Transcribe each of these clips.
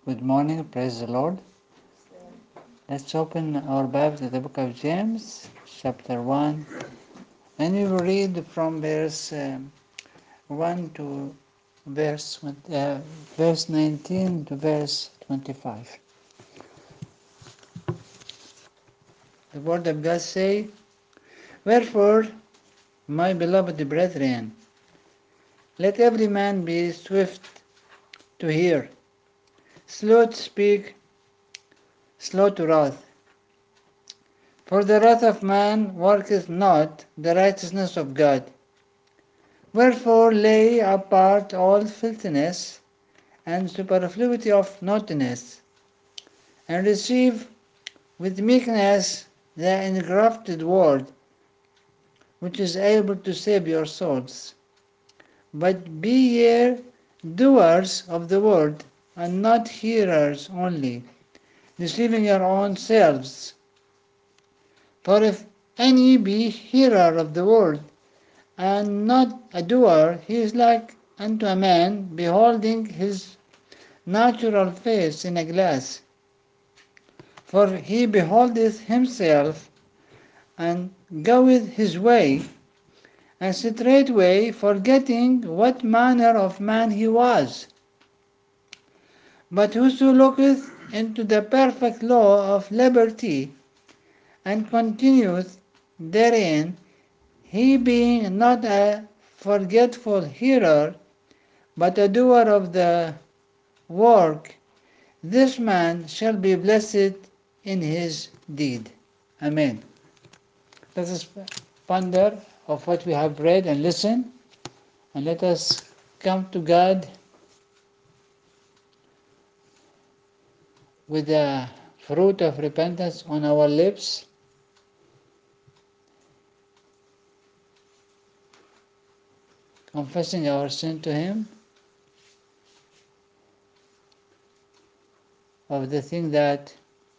Good morning, praise the Lord. Let's open our Bible to the book of James, chapter 1, and we will read from verse 1 to verse 19 to verse 25. The word of God say, "Wherefore, my beloved brethren, let every man be swift to hear, slow to speak, slow to wrath. For the wrath of man worketh not the righteousness of God. Wherefore lay apart all filthiness and superfluity of naughtiness, and receive with meekness the engrafted word, which is able to save your souls. But be ye doers of the word, and not hearers only, deceiving your own selves. For if any be hearer of the word, and not a doer, he is like unto a man beholding his natural face in a glass. For he beholdeth himself, and goeth his way, and straightway forgetting what manner of man he was. But whoso looketh into the perfect law of liberty, and continueth therein, he being not a forgetful hearer, but a doer of the work, this man shall be blessed in his deed." Amen. Let us ponder of what we have read and listen, and let us come to God with the fruit of repentance on our lips, confessing our sin to Him of the thing that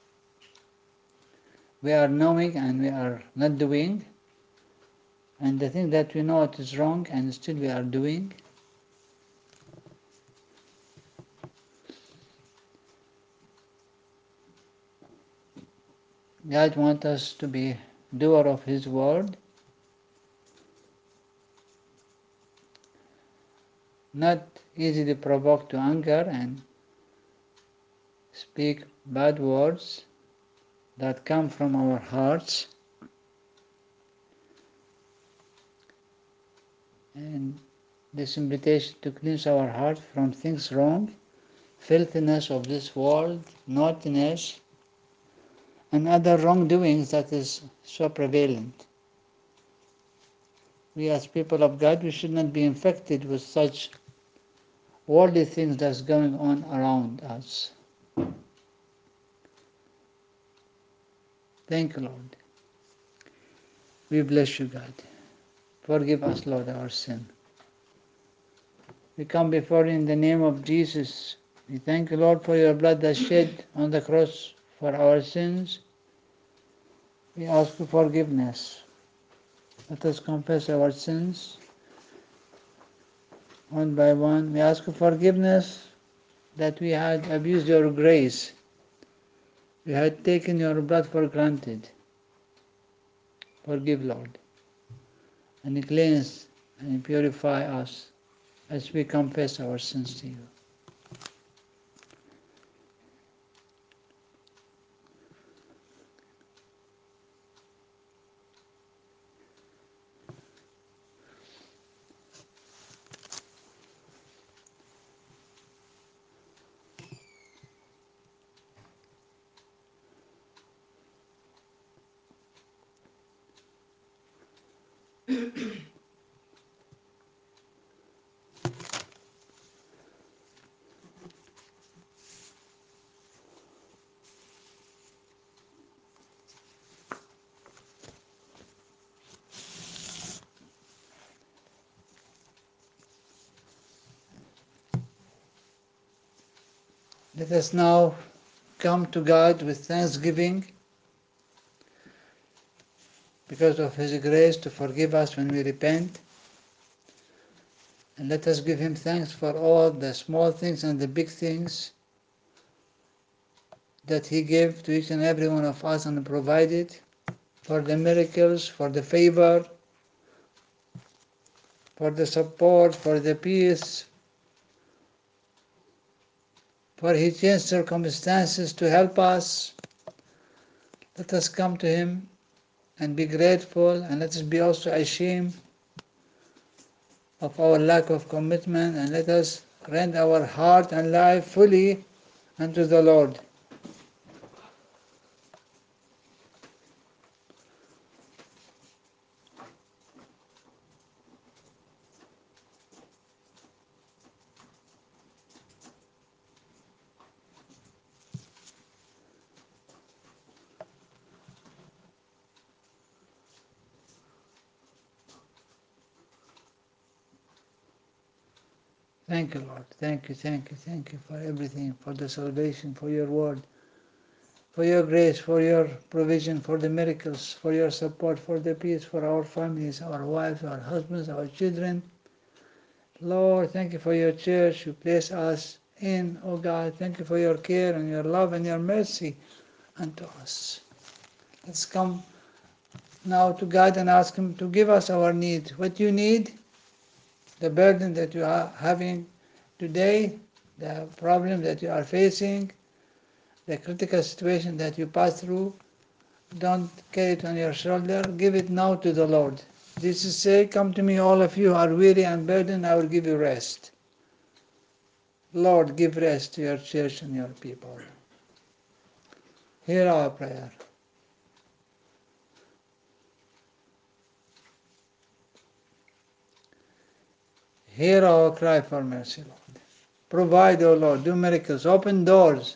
we are knowing and we are not doing, and the thing that we know it is wrong and still we are doing. God wants us to be doer of His word, not easily provoked to anger and speak bad words that come from our hearts, and this invitation to cleanse our heart from things wrong, filthiness of this world, naughtiness, and other wrongdoings that is so prevalent. We as people of God, we should not be infected with such worldly things that's going on around us. Thank you, Lord. We bless you, God. Forgive us, Lord, our sin. We come before you in the name of Jesus. We thank you, Lord, for your blood that shed on the cross for our sins. We ask for forgiveness. Let us confess our sins one by one. We ask for forgiveness that we had abused your grace. We had taken your blood for granted. Forgive, Lord, and cleanse and purify us as we confess our sins to you. Let us now come to God with thanksgiving because of His grace to forgive us when we repent. And let us give Him thanks for all the small things and the big things that He gave to each and every one of us and provided, for the miracles, for the favor, for the support, for the peace, for He changed circumstances to help us. Let us come to Him and be grateful, and let us be also ashamed of our lack of commitment, and let us rend our heart and life fully unto the Lord. Thank you, Lord. Thank you, thank you, thank you for everything, for the salvation, for your word, for your grace, for your provision, for the miracles, for your support, for the peace, for our families, our wives, our husbands, our children. Lord, thank you for your church you place us in, oh God. Thank you for your care and your love and your mercy unto us. Let's come now to God and ask Him to give us our need. What you need, the burden that you are having today, the problem that you are facing, the critical situation that you pass through, don't carry it on your shoulder. Give it now to the Lord. Jesus said, come to me, all of you who are weary and burdened, I will give you rest. Lord, give rest to your church and your people. Hear our prayer. Hear our cry for mercy, Lord. Provide, O Lord, do miracles, open doors.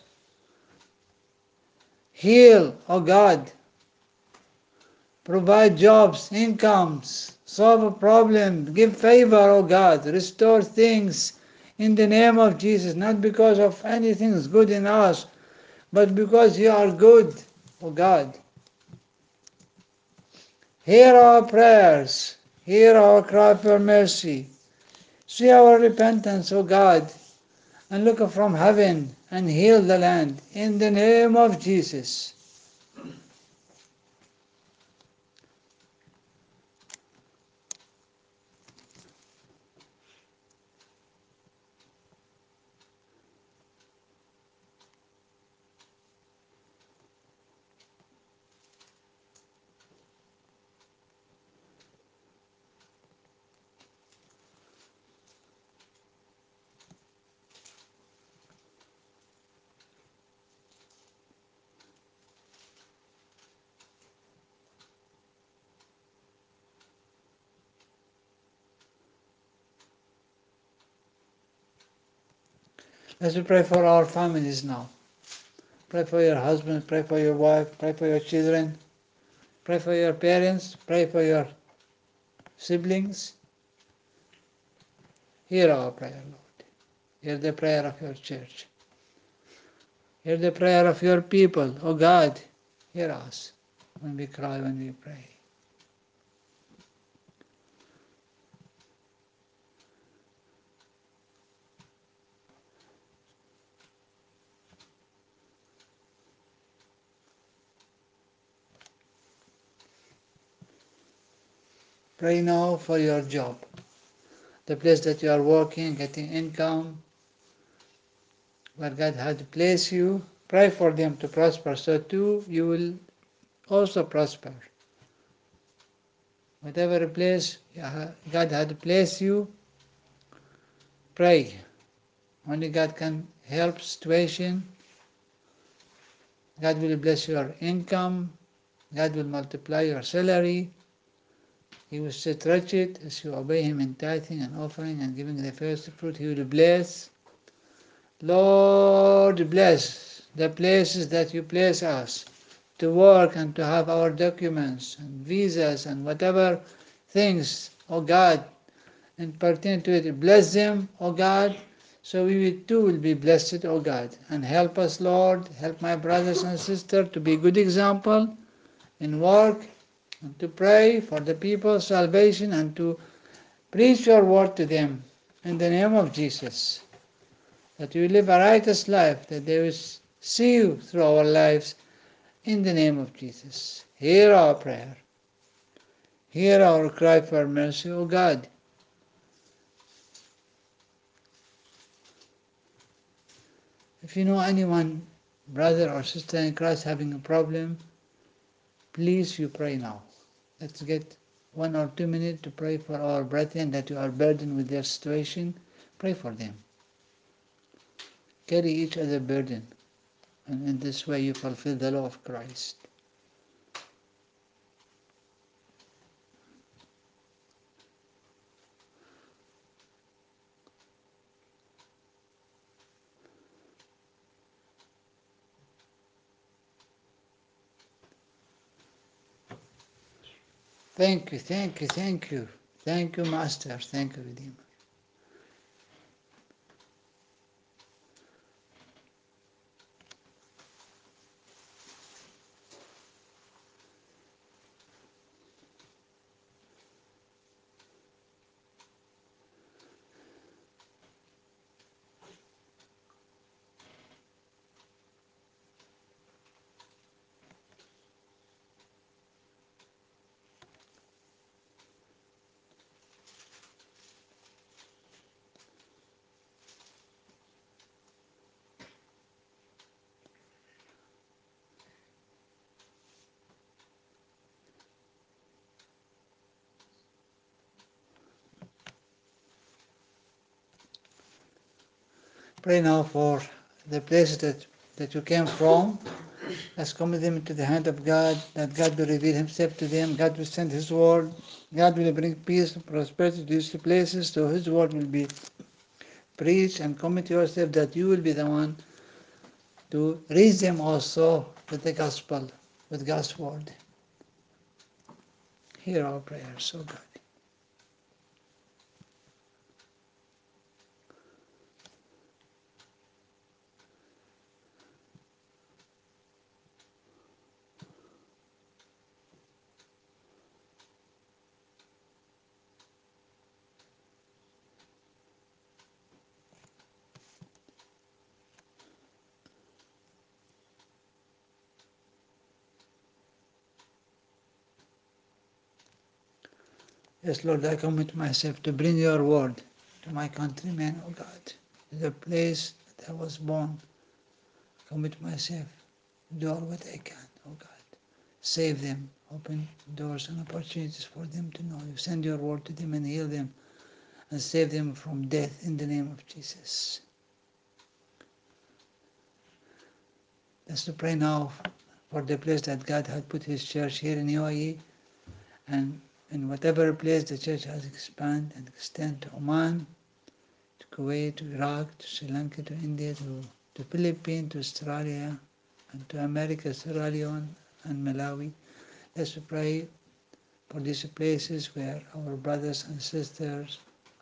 Heal, O God. Provide jobs, incomes, solve a problem, give favor, O God. Restore things in the name of Jesus, not because of anything good in us, but because you are good, O God. Hear our prayers, hear our cry for mercy. See our repentance, O God, and look from heaven and heal the land in the name of Jesus. Let's pray for our families now. Pray for your husband, pray for your wife, pray for your children, pray for your parents, pray for your siblings. Hear our prayer, Lord. Hear the prayer of your church. Hear the prayer of your people. Oh God, hear us when we cry, when we pray. Pray now for your job, the place that you are working, getting income, where God has placed you. Pray for them to prosper, so too you will also prosper. Whatever place God had placed you, pray. Only God can help situation. God will bless your income. God will multiply your salary. He will stretch it as you obey Him in tithing and offering and giving the first fruit. He will bless. Lord, bless the places that you place us to work and to have our documents and visas and whatever things, oh God, and pertain to it. Bless them, oh God, so we too will be blessed, oh God. And help us, Lord, help my brothers and sisters to be good example in work and to pray for the people's salvation and to preach your word to them in the name of Jesus. That we live a righteous life, that they will see you through our lives in the name of Jesus. Hear our prayer. Hear our cry for mercy, O God. If you know anyone, brother or sister in Christ, having a problem, please you pray now. Let's get 1 or 2 minutes to pray for our brethren that you are burdened with their situation. Pray for them. Carry each other burden, and in this way you fulfill the law of Christ. Thank you, thank you, thank you. Thank you, Master. Thank you, Redeemer. Pray now for the places that you came from. Let's commit them into the hand of God, that God will reveal Himself to them. God will send His word. God will bring peace and prosperity to these places, so His word will be preached. And commit yourself that you will be the one to reach them also with the gospel, with God's word. Hear our prayers, O God. Yes, Lord, I commit myself to bring your word to my countrymen, O God, to the place that I was born. Commit myself, do all what I can, O God. Save them, open doors and opportunities for them to know you. Send your word to them and heal them and save them from death in the name of Jesus. Let's to pray now for the place that God had put His church here in UAE, and in whatever place the church has expanded and extended to Oman, to Kuwait, to Iraq, to Sri Lanka, to India, to Philippines, to Australia, and to America, Sierra Leone, and Malawi. Let's pray for these places where our brothers and sisters,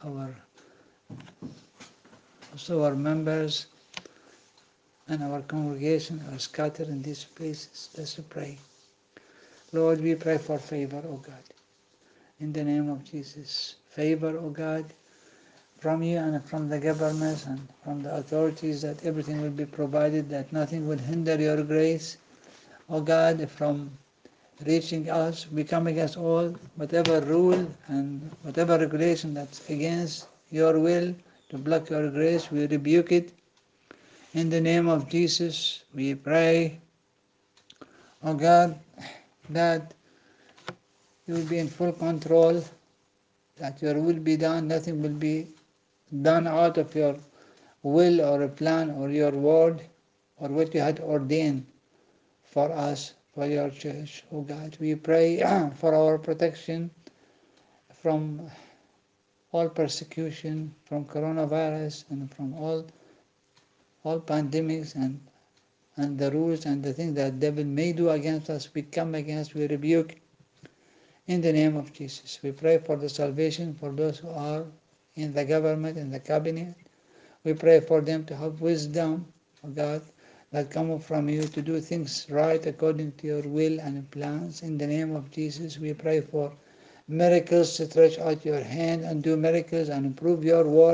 also our members, and our congregation are scattered in these places. Let's pray. Lord, we pray for favor, O God. In the name of Jesus, favor, O God, from you and from the governments and from the authorities, that everything will be provided, that nothing will hinder your grace, O God, from reaching us. We come against all, whatever rule and whatever regulation that's against your will to block your grace. We rebuke it. In the name of Jesus, we pray, O God, that you will be in full control, that your will be done, nothing will be done out of your will or a plan or your word or what you had ordained for us, for your church. Oh God, we pray for our protection from all persecution, from coronavirus and from all pandemics and the rules and the things that the devil may do against us. We come against, we rebuke in the name of Jesus. We pray for the salvation for those who are in the government, in the cabinet. We pray for them to have wisdom, oh God, that come from you to do things right according to your will and plans. In the name of Jesus, we pray for miracles. Stretch out your hand and do miracles and improve your word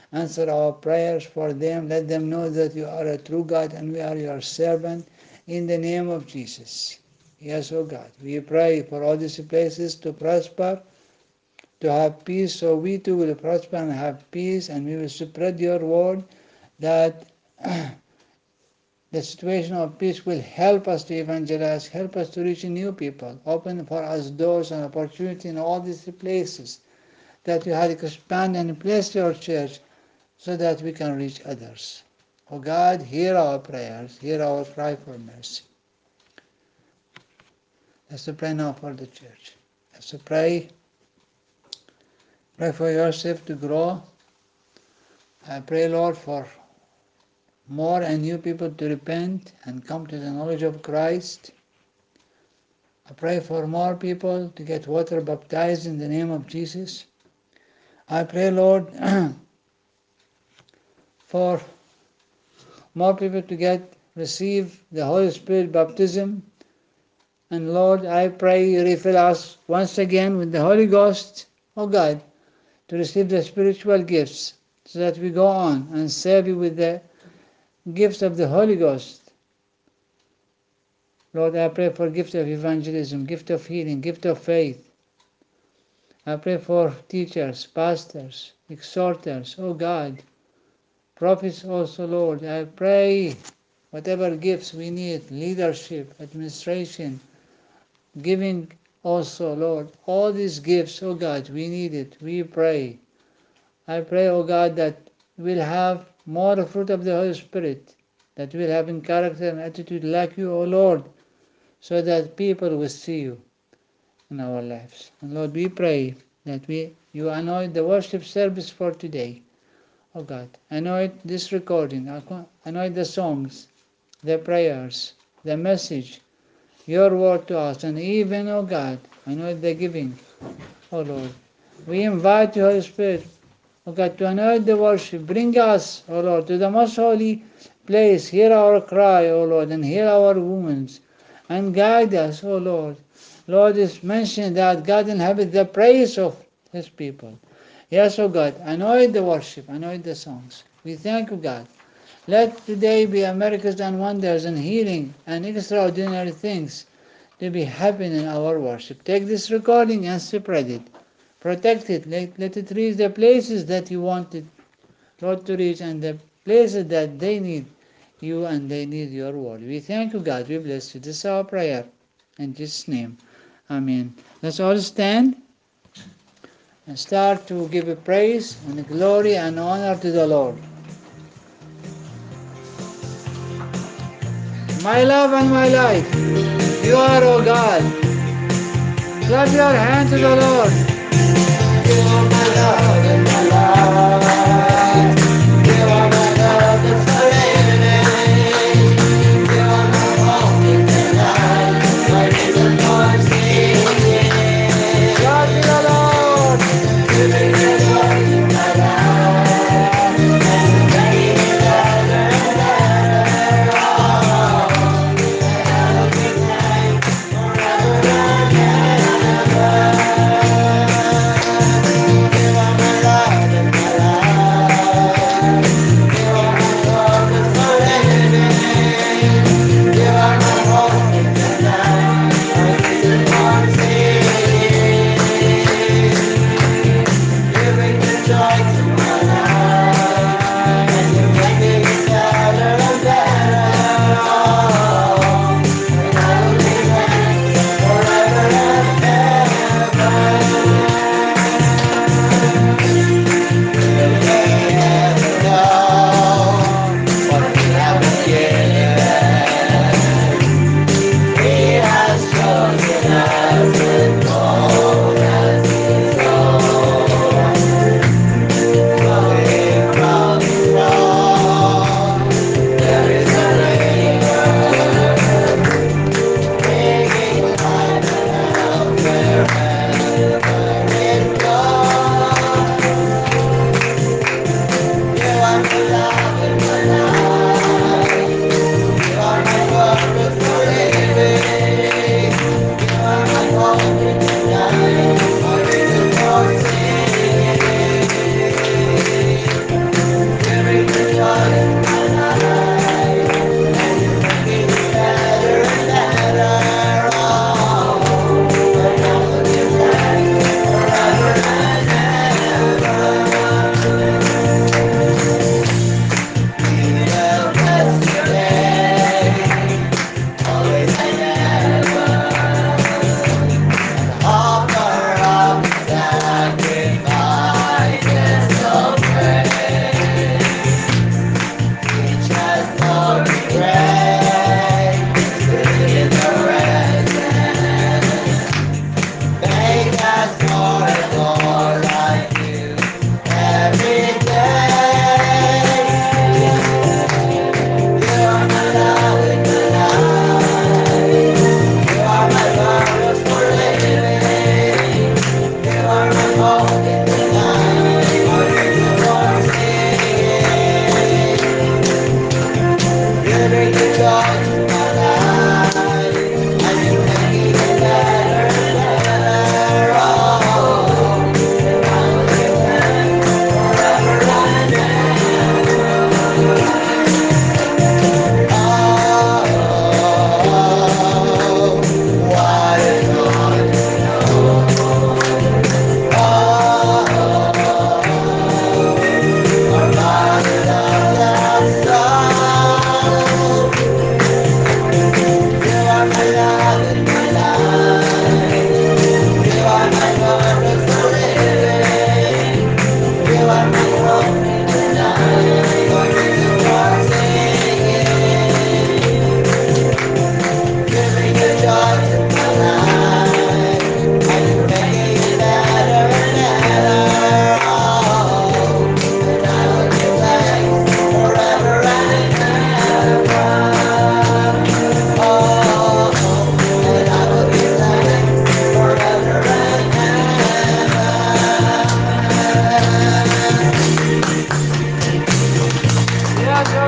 Answer our prayers for them. Let them know that you are a true God and we are your servant in the name of Jesus. Yes, O God, we pray for all these places to prosper, to have peace, so we too will prosper and have peace, and we will spread your word that the situation of peace will help us to evangelize, help us to reach new people, open for us doors and opportunity in all these places that you had expanded and placed your church so that we can reach others. Oh God, hear our prayers, hear our cry for mercy. Let's pray now for the church. Let's pray for yourself to grow. I pray, Lord, for more and new people to repent and come to the knowledge of Christ. I pray for more people to get water baptized in the name of Jesus. I pray, Lord, for more people to receive the Holy Spirit baptism. And Lord, I pray you refill us once again with the Holy Ghost, oh God, to receive the spiritual gifts so that we go on and serve you with the gifts of the Holy Ghost. Lord, I pray for gift of evangelism, gift of healing, gift of faith. I pray for teachers, pastors, exhorters, oh God, prophets also, Lord. I pray whatever gifts we need, leadership, administration, giving also, Lord, all these gifts, oh God, we need it. We pray. I pray, oh God, that we'll have more fruit of the Holy Spirit, that we'll have in character and attitude like you, oh Lord, so that people will see you in our lives. And Lord, we pray that you anoint the worship service for today. Oh God, anoint this recording, anoint the songs, the prayers, the message, your word to us, and even, oh God, anoint the giving, oh Lord. We invite you, Holy Spirit, oh God, to anoint the worship. Bring us, oh Lord, to the most holy place. Hear our cry, oh Lord, and hear our wounds, and guide us, oh Lord. Lord, it's mentioned that God inhabits the praise of his people. Yes, oh God, anoint the worship, anoint the songs. We thank you, God. Let today be miracles and wonders and healing and extraordinary things to be happening in our worship. Take this recording and spread it. Protect it. Let it reach the places that you want it, Lord, to reach, and the places that they need you and they need your word. We thank you, God. We bless you. This is our prayer. In Jesus' name. Amen. Let's all stand and start to give a praise and glory and honor to the Lord. My love and my life, you are, O God. Clap your hand to the Lord. You are my love and my life. You are my love that's forever. You are my hope in the night. My reason for singing. Shout to the Lord. You bring the joy to my life. And you bring it ever and ever. Oh, have a good night forever and ever. You are my love and my life.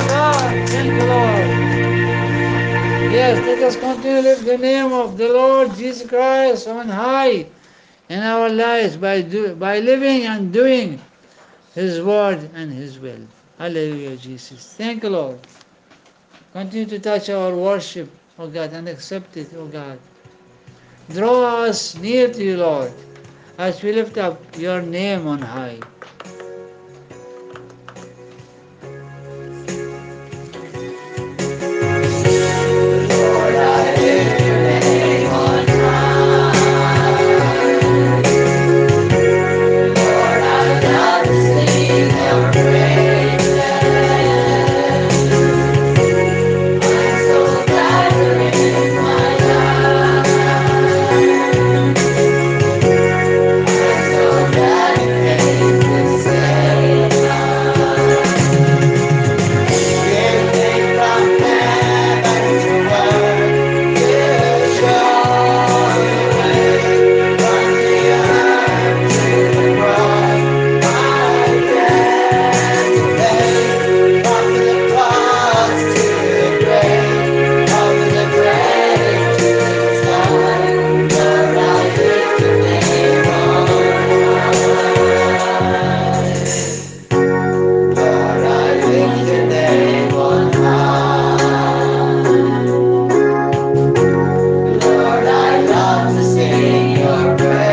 God. Thank you, Lord. Yes, let us continue to lift the name of the Lord Jesus Christ on high in our lives by living and doing His word and His will. Hallelujah, Jesus. Thank you, Lord. Continue to touch our worship, O God, and accept it, O God. Draw us near to you, Lord, as we lift up your name on high. Lord, I lift your name on high. Lord, I love to sing your praises. I'm so glad you're in my life. I'm so glad you came to save us. You came from heaven to earth to show the way from the earth to the cross. My debt to pay, from the cross to the grave, from the grave to the sky. Lord, I lift your name on high. Lord, I lift your name on high. Lord, I love to sing your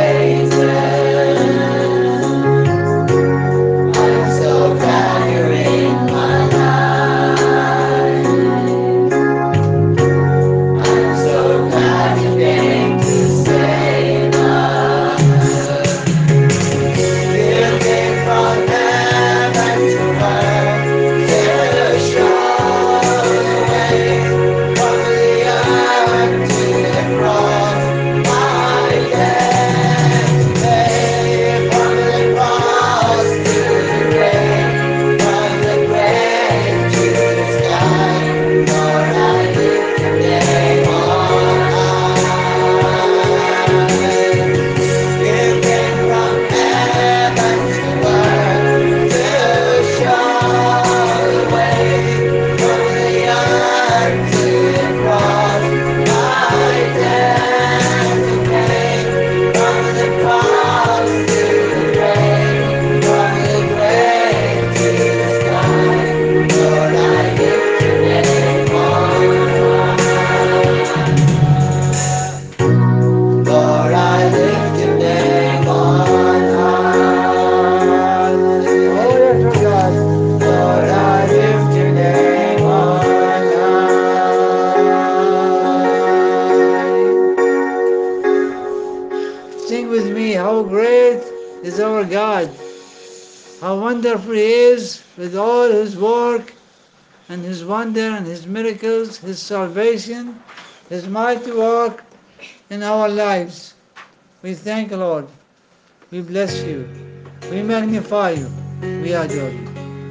praises. I'm so glad you're in my life. I'm so glad you came to save us. You came from heaven to earth to show the way from the earth to the cross. My debt to pay, from the cross to the grave, from the grave to the sky. Lord, I lift your name on high. You came from heaven to earth to show the way from the earth to the cross. My debt to pay, from the cross to the grave, from the grave to the sky. Lord, I lift your name on high. Lord, I lift your name on high. Oh, yes, O God. Lord, I lift your name on high. Sing with me, how great is our God, how wonderful He is with all His work and His wonder and His miracles, His salvation, His mighty work in our lives. We thank you, Lord. We bless you. We magnify you. We adore you.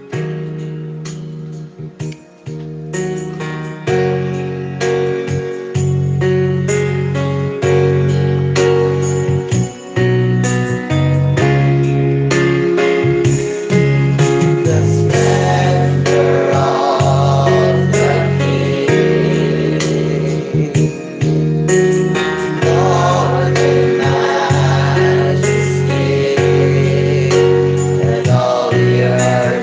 The splendor of the King, Lord in majesty, and all the earth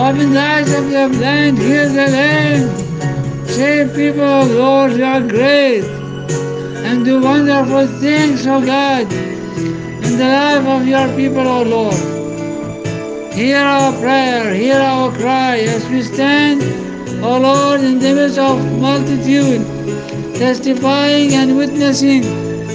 Open the eyes of the blind, heal the lame. Save people, O Lord, you are great. And do wonderful things, O God, in the life of your people, O Lord. Hear our prayer, hear our cry as we stand, O Lord, in the midst of multitude, testifying and witnessing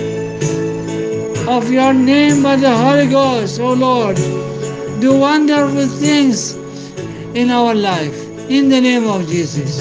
of your name by the Holy Ghost, O Lord. Do wonderful things in our life. In the name of Jesus.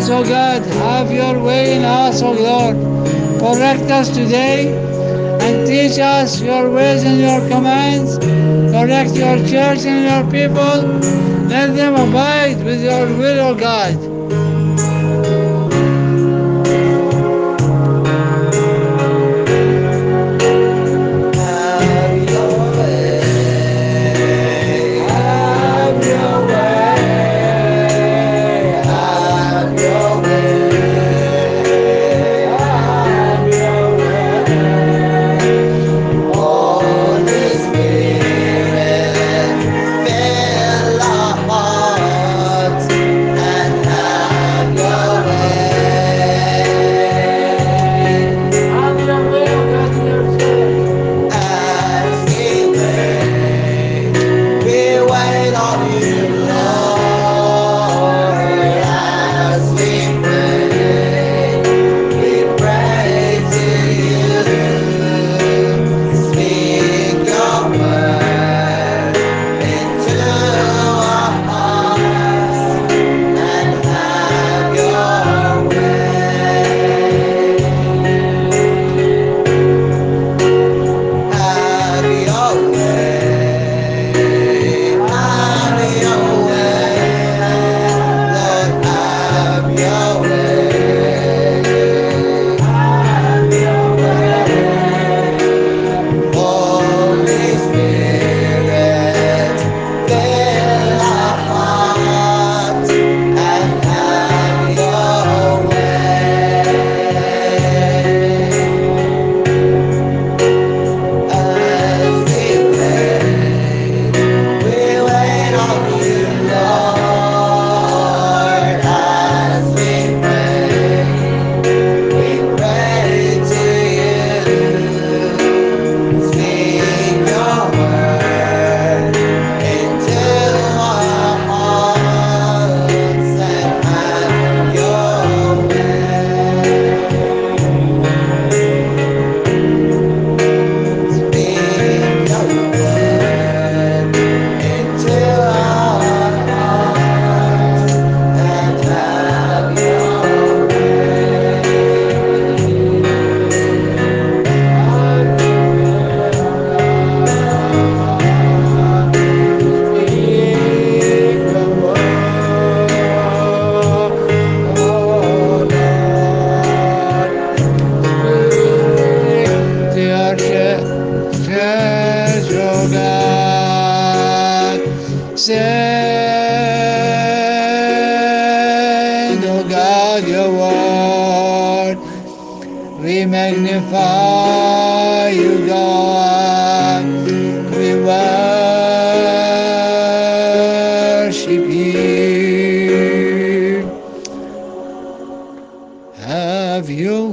us, O God. Have your way in us, O Lord. Correct us today and teach us your ways and your commands. Correct your church and your people. Let them abide with your will, O God. Have your way. Have your way. Have your way. Have your way. Holy Spirit, fill our hearts and have your way. Have your way, O God, in your church. As we wait on you, Lord. As we pray to you. Speak your word into our hearts and have your way. Have your way. Have your way. Lord, have your way. Have your way. Holy Spirit, fill our hearts and have your way. As we wait on you, Lord. As we pray to you. Speak your word into our hearts and have your way. Speak your word into our hearts and have your Send, O God, your word. We magnify you, God. We worship you. Have your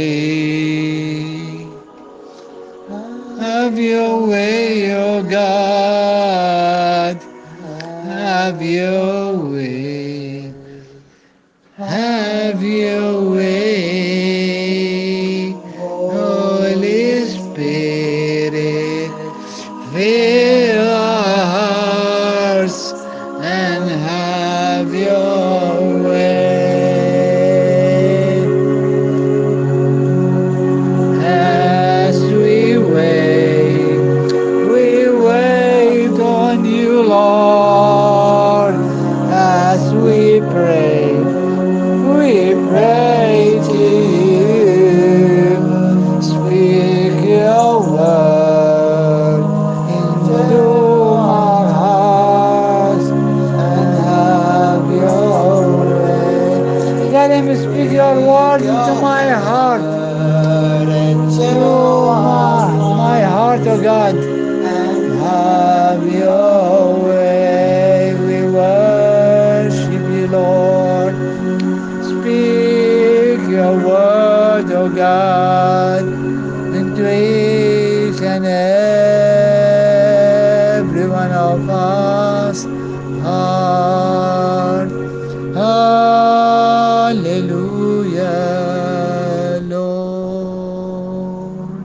way. Have your way, O God. Have your way. Have your way. Holy Spirit, fill our hearts and have your way. As we wait on you, Lord. As we pray to you. Speak your word into our hearts and have your way. Let him speak your word into my heart, into my heart, O God. Have your way. We worship you, Lord. Speak your word, O God, into each and every one of us heart. Hallelujah, Lord.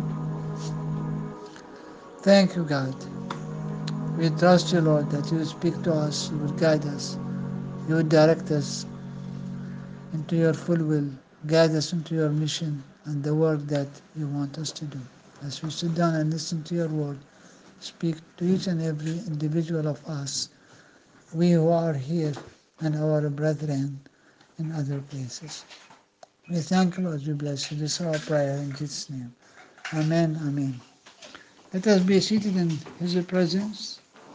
Thank you, God. We trust you, Lord, that you will speak to us, you will guide us, you will direct us. into your full will. Guide us into your mission and the work that you want us to do. As we sit down and listen to your word, speak to each and every individual of us, we who are here and our brethren in other places. We thank you, Lord. We bless you. This is our prayer in Jesus' name. Amen. Amen. Let us be seated in His presence.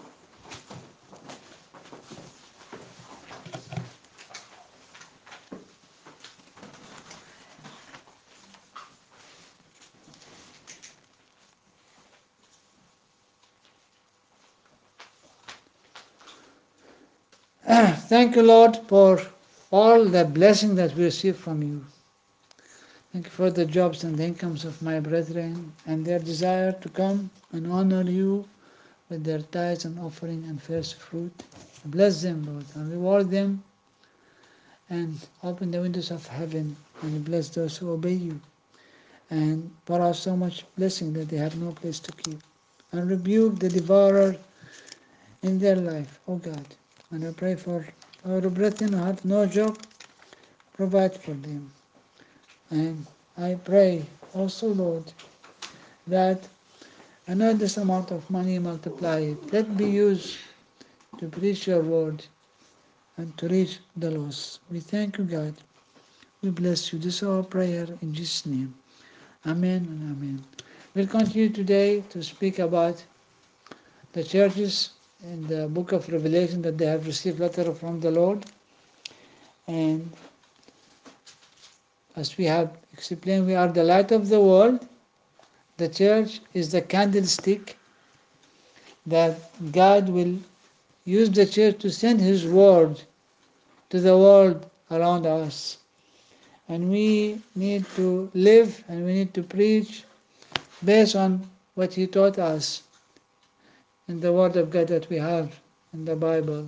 Thank you, Lord, for all the blessing that we receive from you. Thank you for the jobs and the incomes of my brethren and their desire to come and honor you with their tithes and offering and first fruit. Bless them, Lord, and reward them and open the windows of heaven and bless those who obey you and pour out so much blessing that they have no place to keep. And rebuke the devourer in their life, O God. And I pray for our brethren who have no job, provide for them. And I pray also, Lord, that another amount of money multiply it. Let be used to preach your word and to reach the lost. We thank you, God. We bless you. This is our prayer in Jesus' name. Amen and amen. We'll continue today to speak about the churches in the book of Revelation that they have received letter from the Lord. And as we have explained, we are the light of the world. The church is the candlestick that God will use the church to send His word to the world around us. And we need to live and we need to preach based on what He taught us in the Word of God that we have in the Bible.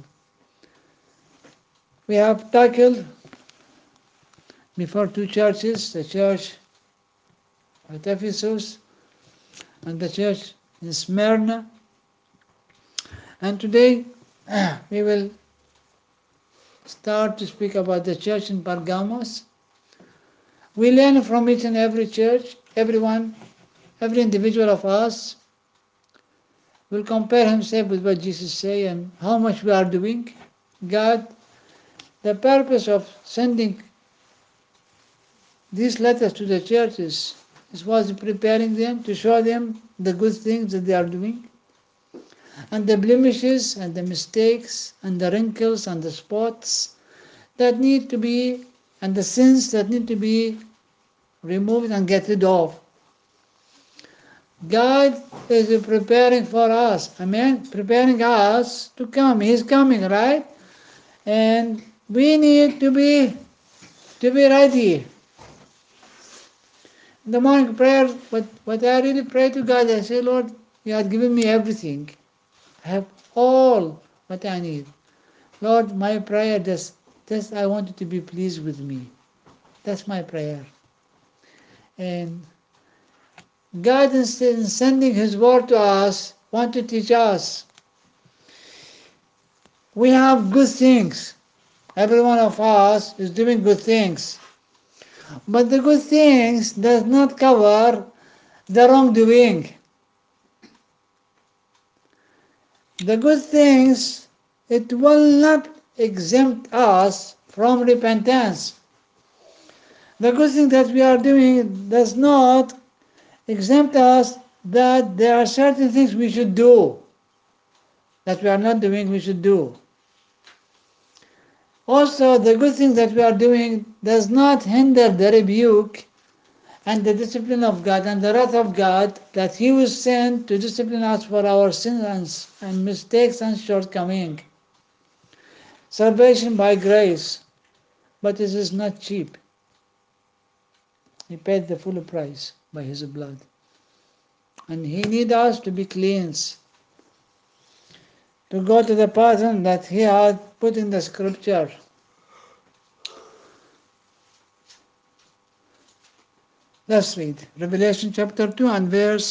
We have tackled before two churches, the church at Ephesus and the church in Smyrna. And today we will start to speak about the church in Pergamos. We learn from each and every church, everyone, every individual of us will compare himself with what Jesus said and how much we are doing. God, the purpose of sending these letters to the churches was preparing them to show them the good things that they are doing and the blemishes and the mistakes and the wrinkles and the spots that need to be and the sins that need to be removed and get rid of. God is preparing for us, amen, preparing us to come. He's coming, right? And we need to be ready. In the morning prayer, what I really pray to God, I say, Lord, you have given me everything. I have all what I need. Lord, my prayer, just I want you to be pleased with me. That's my prayer. And God, in sending His word to us, want to teach us. We have good things. Every one of us is doing good things. But the good things does not cover the wrongdoing. The good things, it will not exempt us from repentance. The good thing that we are doing does not exempt us that there are certain things we should do that we are not doing, we should do. Also, the good thing that we are doing does not hinder the rebuke and the discipline of God and the wrath of God that He will send to discipline us for our sins and mistakes and shortcomings. Salvation by grace, but it is not cheap. He paid the full price by His blood. And He needs us to be cleansed, to go to the pattern that He had put in the scripture. Let's read Revelation chapter 2 and verse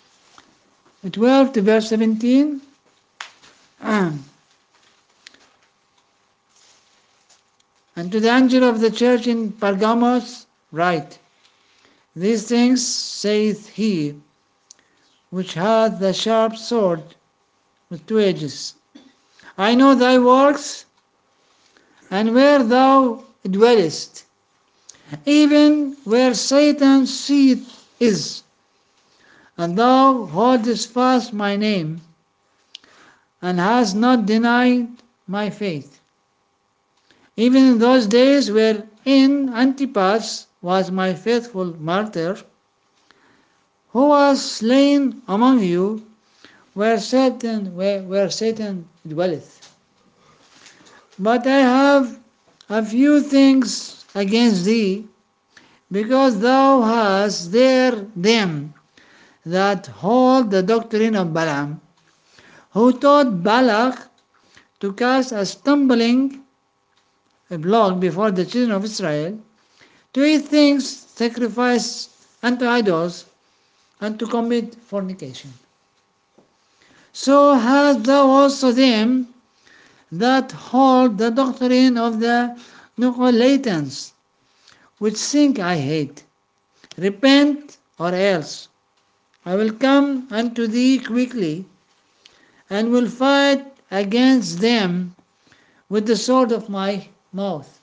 12 to verse 17. And And to the angel of the church in Pergamos write, These things saith he, which hath the sharp sword with two edges. I know thy works, and where thou dwellest, even where Satan's seat is, and thou holdest fast my name, and hast not denied my faith. Even in those days wherein Antipas was my faithful martyr, who was slain among you, where Satan dwelleth. But I have a few things against thee, because thou hast there them that hold the doctrine of Balaam, who taught Balak to cast a stumbling block before the children of Israel, to eat things sacrificed unto idols, and to commit fornication. So hast thou also them that hold the doctrine of the Nicolaitans, which think I hate. Repent, or else I will come unto thee quickly, and will fight against them with the sword of my mouth.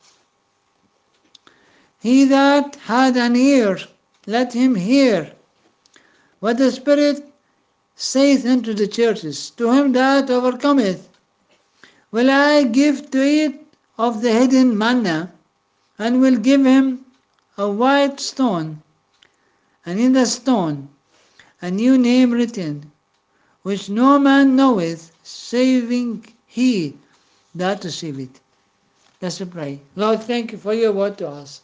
He that had an ear, let him hear what the Spirit saith unto the churches. To him that overcometh will I give to eat of the hidden manna, and will give him a white stone, and in the stone a new name written, which no man knoweth, saving he that receiveth it. Let's pray. Lord, thank you for your word to us.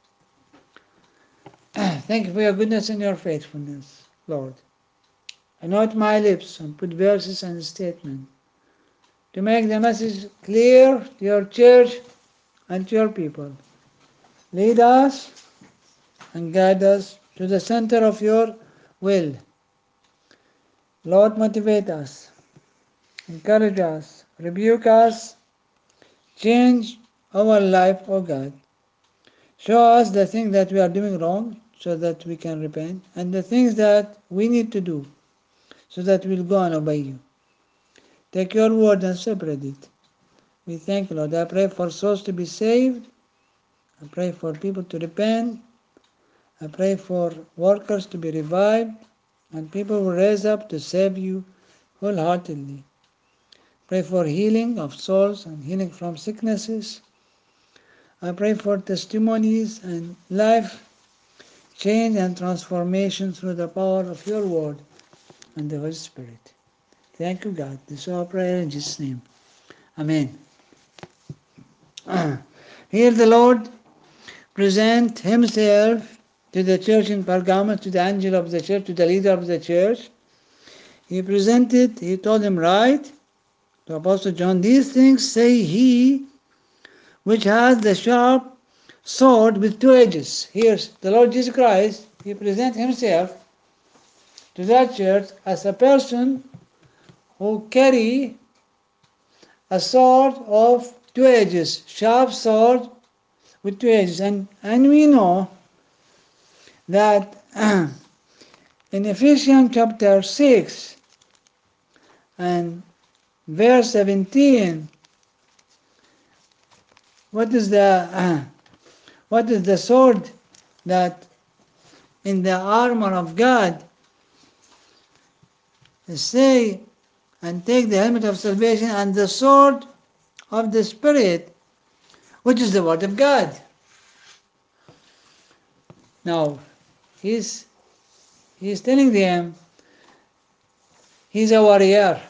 Thank you for your goodness and your faithfulness, Lord. Anoint my lips and put verses and statements to make the message clear to your church and to your people. Lead us and guide us to the center of your will. Lord, motivate us, encourage us, rebuke us, change our life, O God. Show us the things that we are doing wrong so that we can repent, and the things that we need to do so that we'll go and obey you. Take your word and separate it. We thank you, Lord. I pray for souls to be saved. I pray for people to repent. I pray for workers to be revived, and people will raise up to serve you wholeheartedly. Pray for healing of souls and healing from sicknesses. I pray for testimonies and life change and transformation through the power of your word and the Holy Spirit. Thank you, God. This is our prayer in Jesus' name. Amen. Here the Lord present himself to the church in Pergamos, to the angel of the church, to the leader of the church. He told him, write to Apostle John, these things say he which has the sharp sword with two edges. Here's the Lord Jesus Christ. He presents himself to that church as a person who carry a sword of two edges, sharp sword with two edges. And we know that in Ephesians chapter 6 and verse 17, what is the sword that in the armor of God say, and take the helmet of salvation and the sword of the Spirit, which is the word of God. Now, he's telling them he's a warrior,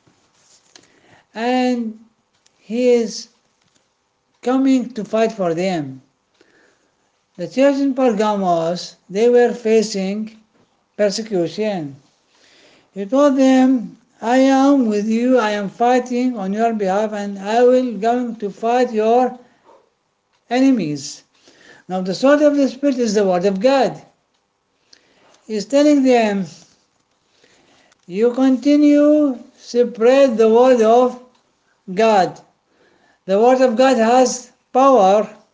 and he is coming to fight for them. The church in Pergamos, they were facing persecution. He told them, I am with you, I am fighting on your behalf, and I will going to fight your enemies. Now the sword of the Spirit is the word of God. He's telling them, you continue spread the word of God. The word of God has power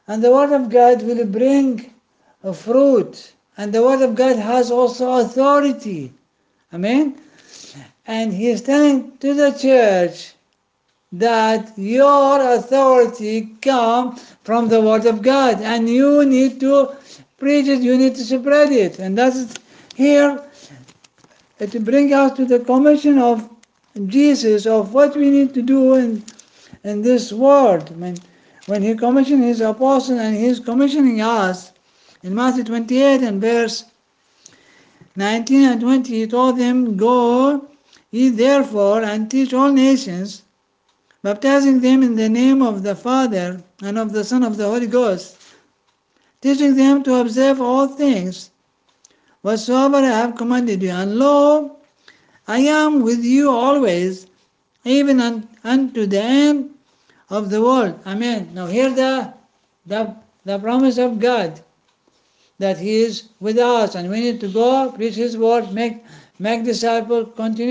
And the Word of God will bring a fruit. And the Word of God has also authority. Amen? And he is telling to the church that your authority comes from the Word of God, and you need to preach it, you need to spread it. And that's here to bring us to the commission of Jesus of what we need to do in this world. When he commissioned his apostles and he is commissioning us in Matthew 28 and verse 19 and 20, he told them, "Go ye therefore and teach all nations, baptizing them in the name of the Father and of the Son of the Holy Ghost, teaching them to observe all things whatsoever I have commanded you. And lo, I am with you always, even unto the end of the world." Amen. Now hear the promise of God that He is with us, and we need to go preach His word, make disciples,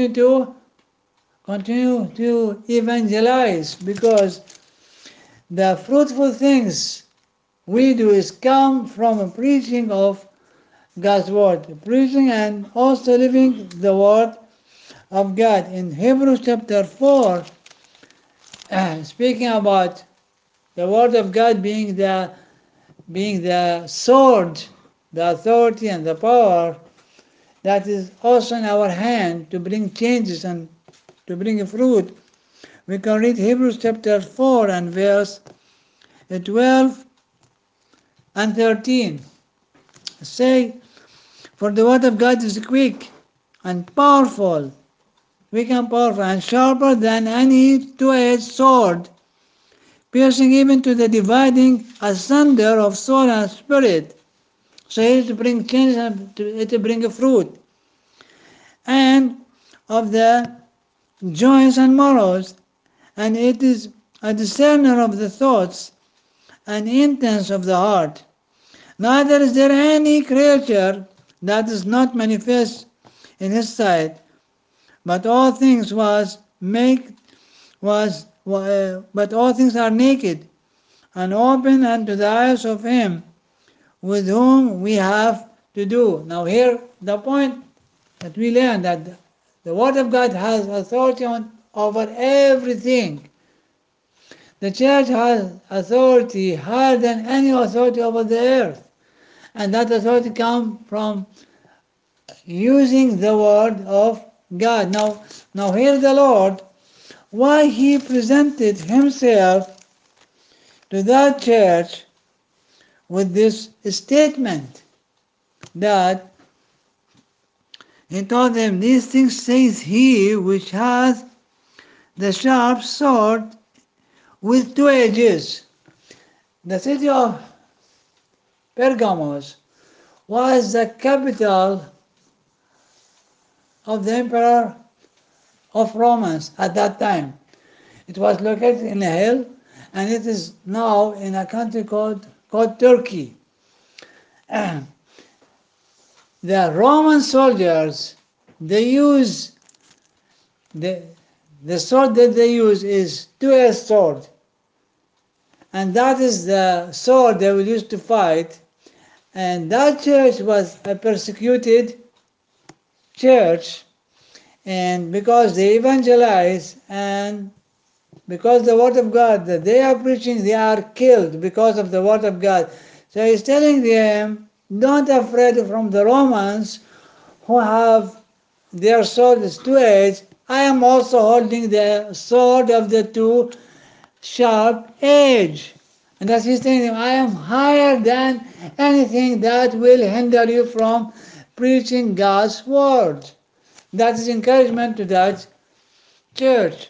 continue to evangelize, because the fruitful things we do is come from a preaching of God's word, preaching and also living the word of God. In Hebrews chapter 4, speaking about the word of God being the sword, the authority and the power that is also in our hand to bring changes and to bring fruit, we can read Hebrews chapter 4 and verse 12 and 13. Say, "For the word of God is quick and powerful, quick and powerful, and sharper than any two-edged sword, piercing even to the dividing asunder of soul and spirit." So it to bring change and to bring a fruit. "And of the joints and marrows, and it is a discerner of the thoughts and intents of the heart. Neither is there any creature that is not manifest in his sight, but all things but all things are naked and open unto the eyes of him with whom we have to do." Now here the point that we learn, that the Word of God has authority over everything. The church has authority higher than any authority over the earth. And that authority comes from using the Word of God. Now hear the Lord, why He presented Himself to that church with this statement, that He told them, "These things says He which hath the sharp sword with two edges." The city of Pergamos was the capital of the emperor of Romans at that time. It was located in a hill, and it is now in a country called Turkey. The Roman soldiers, they use the sword that they use is two-edged sword, and that is the sword they will use to fight. And that church was a persecuted church, and because they evangelize and because the word of God that they are preaching, they are killed because of the word of God. So he's telling them, don't afraid from the Romans who have their sword is two-edged. I am also holding the sword of the two sharp edge. And as he's telling them, I am higher than anything that will hinder you from preaching God's word. That is encouragement to that church.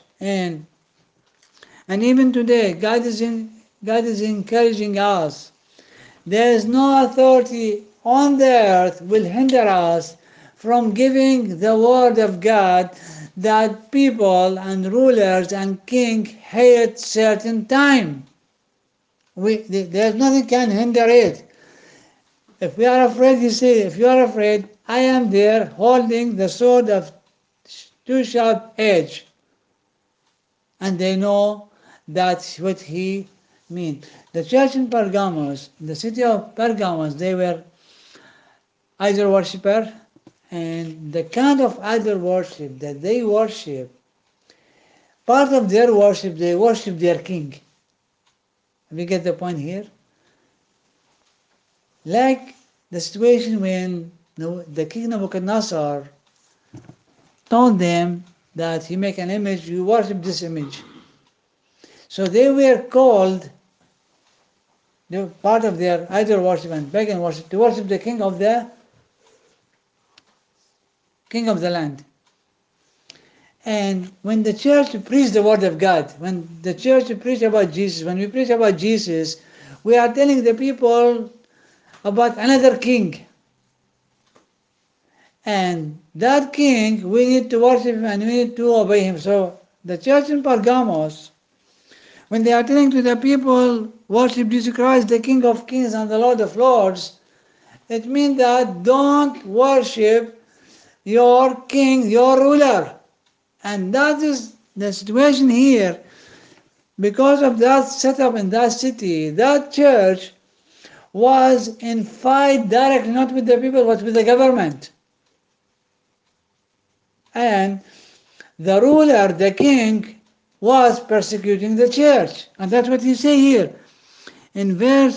And even today, God is encouraging us. There is no authority on the earth will hinder us from giving the word of God that people and rulers and king hate certain time. There's nothing can hinder it. If we are afraid, you say, if you are afraid, I am there holding the sword of two sharp edge. And they know that's what he means. The church in Pergamos, in the city of Pergamos, they were idol worshipper, and the kind of idol worship that they worship, part of their worship, they worship their king. We get the point here? Like the situation when the king Nebuchadnezzar told them that he make an image, you worship this image. So they were called, they were part of their idol worship and pagan worship, to worship the king of the land. And when the church preached the word of God, when the church preached about Jesus, when we preach about Jesus, we are telling the people about another king. And that king, we need to worship him and we need to obey him. So the church in Pergamos, when they are telling to the people, worship Jesus Christ, the King of Kings and the Lord of Lords, it means that don't worship your king, your ruler. And that is the situation here. Because of that setup in that city, that church was in fight directly, not with the people, but with the government. And the ruler, the king, was persecuting the church. And that's what he say here. In verse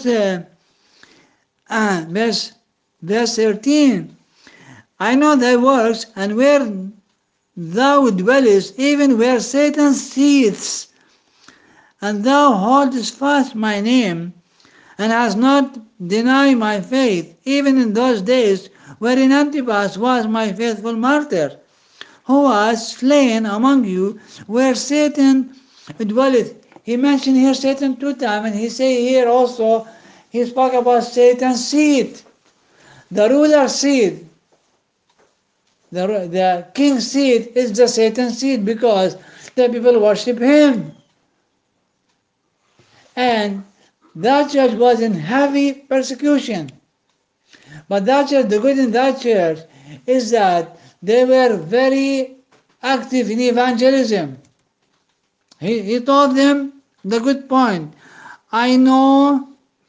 13, I know thy works, and where thou dwellest, even where Satan seeth, and thou holdest fast my name, and hast not denied my faith, even in those days wherein Antipas was my faithful martyr, who was slain among you, where Satan dwelleth. He mentioned here Satan 2 times, and he say here also, he spoke about Satan's seed, the ruler's seed. The king's seed is the Satan's seed because the people worship him. And that church was in heavy persecution. But that church, the good in that church is that they were very active in evangelism. He told them the good point. I know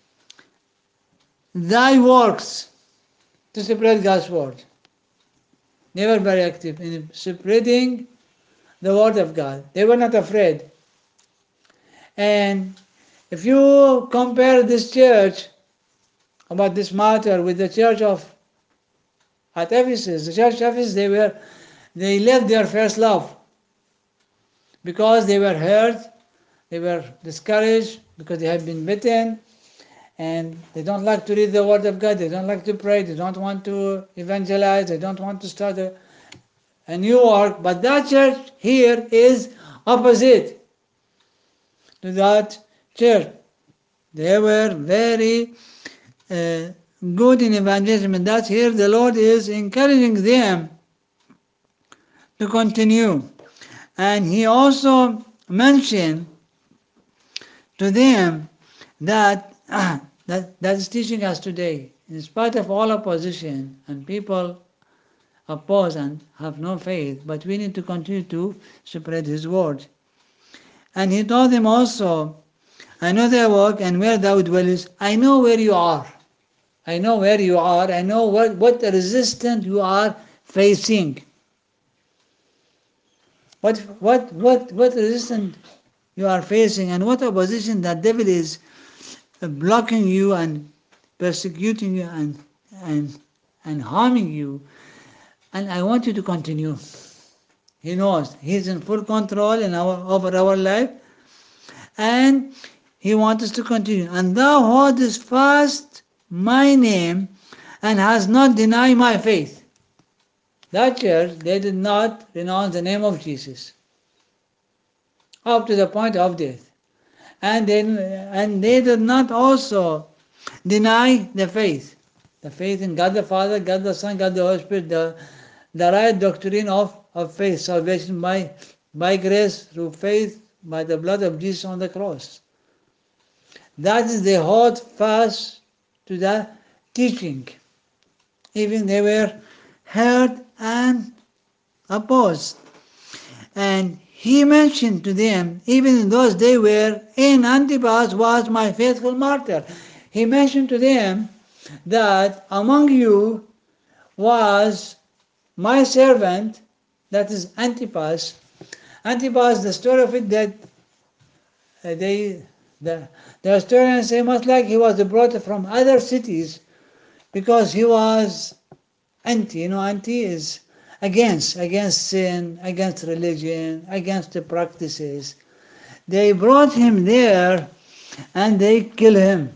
thy works, to spread God's word. They were very active in spreading the word of God. They were not afraid. And if you compare this church about this matter with the church at Ephesus, the church of Ephesus, they left their first love because they were hurt, they were discouraged because they had been bitten, and they don't like to read the word of God, they don't like to pray, they don't want to evangelize, they don't want to start a new work. But that church here is opposite to that church. They were very good in evangelism, and that's here the Lord is encouraging them to continue. And he also mentioned to them that that is teaching us today, in spite of all opposition and people oppose and have no faith, but we need to continue to spread his word. And he told them also, I know thy work and where thou dwellest. I know where you are. I know where you are. I know what resistance you are facing. What resistance you are facing, and what opposition that devil is blocking you and persecuting you and harming you. And I want you to continue. He knows he's in full control over our life, and he wants us to continue. And thou holdest fast my name and hast not denied my faith. That church, they did not renounce the name of Jesus up to the point of death. And they did not also deny the faith in God the Father, God the Son, God the Holy Spirit, the right doctrine of faith, salvation by grace through faith, by the blood of Jesus on the cross. That is, they hold fast to the teaching. Even they were hurt and opposed. And he mentioned to them, even in those days where in Antipas was my faithful martyr. He mentioned to them that among you was my servant, that is Antipas. Antipas, the story of it that the historians say most like he was brought from other cities because he was anti. Anti is against sin, against religion, against the practices. They brought him there and they killed him.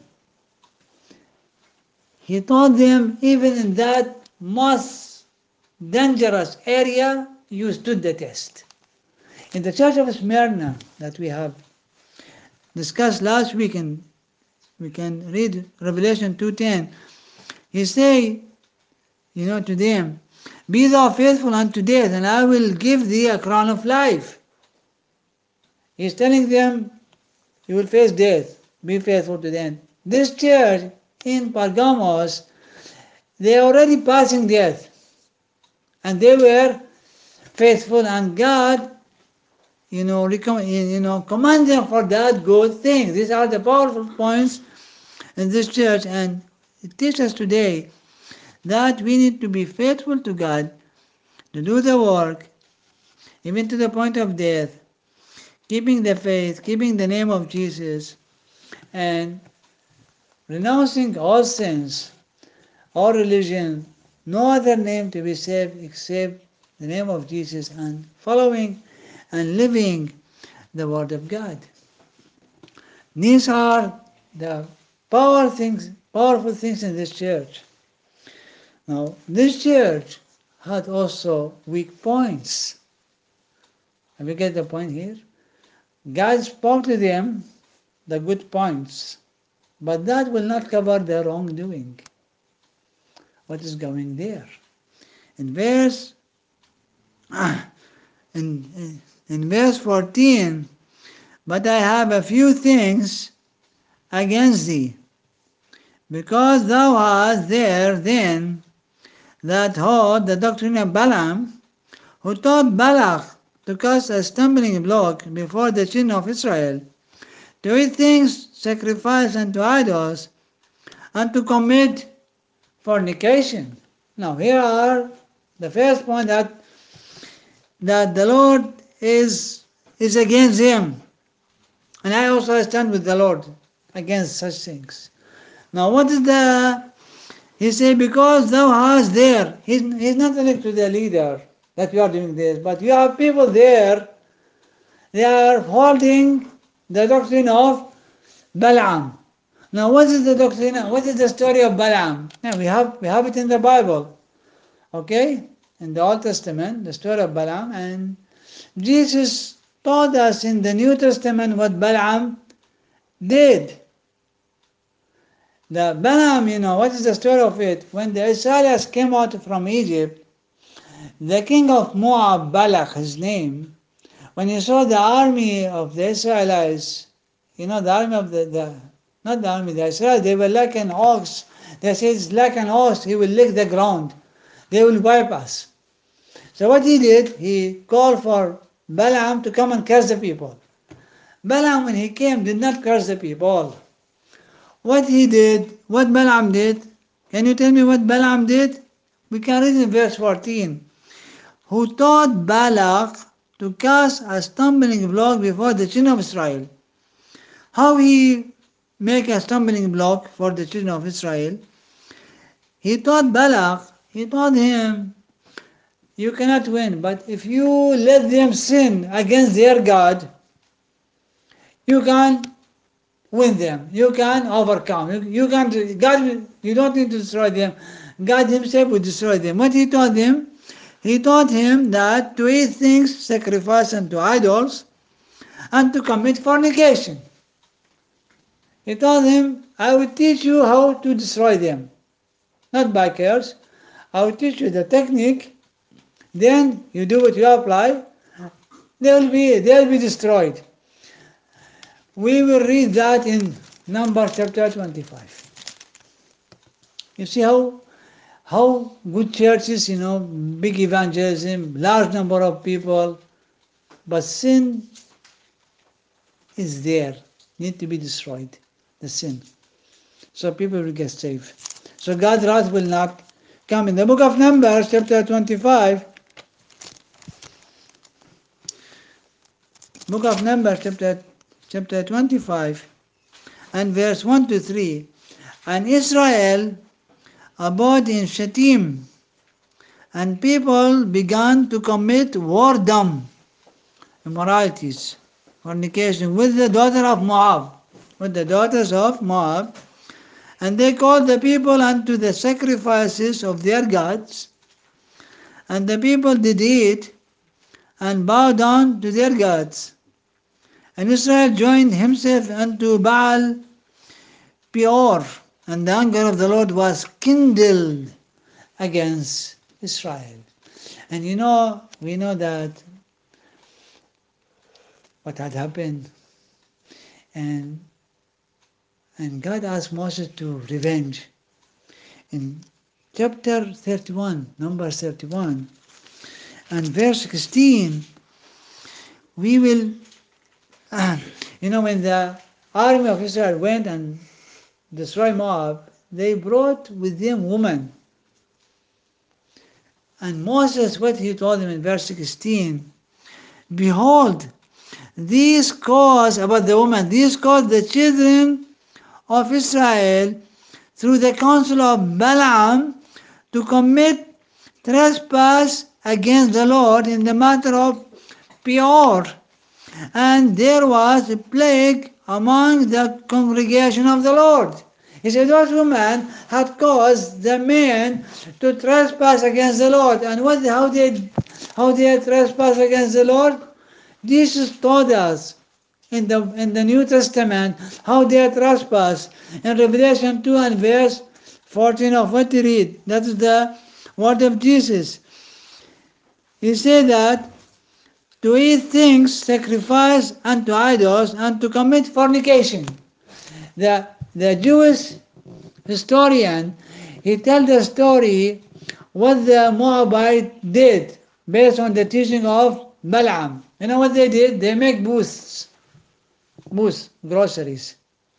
He told them, even in that most dangerous area, you stood the test. In the church of Smyrna that we have discussed last week, and we can read Revelation 2:10, he say, to them, be thou faithful unto death, and I will give thee a crown of life. He's telling them, you will face death, be faithful to them. This church in Pergamos, they are already passing death, and they were faithful, and God command them for that good thing. These are the powerful points in this church, and it teaches us today that we need to be faithful to God, to do the work, even to the point of death, keeping the faith, keeping the name of Jesus, and renouncing all sins, all religion, no other name to be saved except the name of Jesus, and following and living the Word of God. These are the powerful things in this church. Now, this church had also weak points. Have you get the point here? God spoke to them the good points, but that will not cover their wrongdoing. What is going there? In verse in verse 14, but I have a few things against thee, because thou hast there then that hold the doctrine of Balaam, who taught Balak to cast a stumbling block before the children of Israel, to eat things sacrificed unto idols, and to commit fornication. Now here are the first point that the Lord is against him. And I also stand with the Lord against such things. Now what is he say, because thou hast there, he's not telling to the leader that you are doing this, but you have people there, they are holding the doctrine of Balaam. Now what is the doctrine, what is the story of Balaam? Now we have it in the Bible, okay? In the Old Testament, the story of Balaam, and Jesus taught us in the New Testament what Balaam did. The Balaam, what is the story of it? When the Israelites came out from Egypt, the king of Moab, Balak, his name, when he saw the army of the Israelites, the army of not the army, the Israelites, they were like an ox. They said, it's like an ox, he will lick the ground. They will wipe us. So what he did, he called for Balaam to come and curse the people. Balaam, when he came, did not curse the people. What Balaam did, can you tell me what Balaam did? We can read in verse 14. Who taught Balak to cast a stumbling block before the children of Israel. How he make a stumbling block for the children of Israel? He taught Balak, he told him, you cannot win, but if you let them sin against their God, you can win them. You can overcome. You don't need to destroy them. God himself will destroy them. What he taught him? He taught him that to eat things sacrificed unto idols and to commit fornication. He told him, I will teach you how to destroy them. Not by curse. I will teach you the technique. Then you do what you apply. They'll be destroyed. We will read that in Numbers chapter 25. You see how good churches, big evangelism, large number of people, But sin is there, need to be destroyed, the sin. So people will get saved. So God's wrath will not come. In the book of Numbers, chapter 25, book of Numbers, chapter 25, and verse 1 to 3, and Israel abode in Shittim, and people began to commit whoredom, immoralities, fornication, with the daughter of Moab, with the daughters of Moab, and they called the people unto the sacrifices of their gods, and the people did eat and bow down to their gods. And Israel joined himself unto Baal Peor, and the anger of the Lord was kindled against Israel. And we know that what had happened, and God asked Moses to revenge. In chapter 31, Numbers 31, and verse 16, we will, when the army of Israel went and destroyed Moab, they brought with them women. And Moses, what he told them in verse 16, behold, these caused, about the woman, these caused the children of Israel through the counsel of Balaam to commit trespass against the Lord in the matter of Peor. And there was a plague among the congregation of the Lord. He said those women had caused the men to trespass against the Lord. And how they trespass against the Lord? Jesus told us in the New Testament how they trespass. In Revelation 2 and verse 14 of what you read, that is the word of Jesus. He said that to eat things sacrificed unto idols and to commit fornication. The Jewish historian, he tells the story what the Moabite did based on the teaching of Balaam. You know what they did? They make booths, groceries.